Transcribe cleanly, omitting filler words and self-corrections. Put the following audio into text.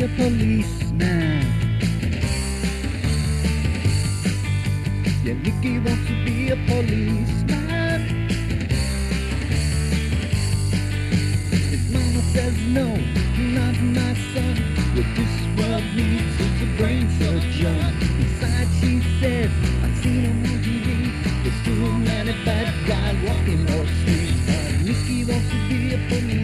be a policeman. Yeah, Nicky wants to be a policeman. His mama says no, not my son. What this world needs is a brain surgeon. Besides, she says, I've seen him on TV. There's too many bad guys walking our streets. Nicky wants to be a policeman.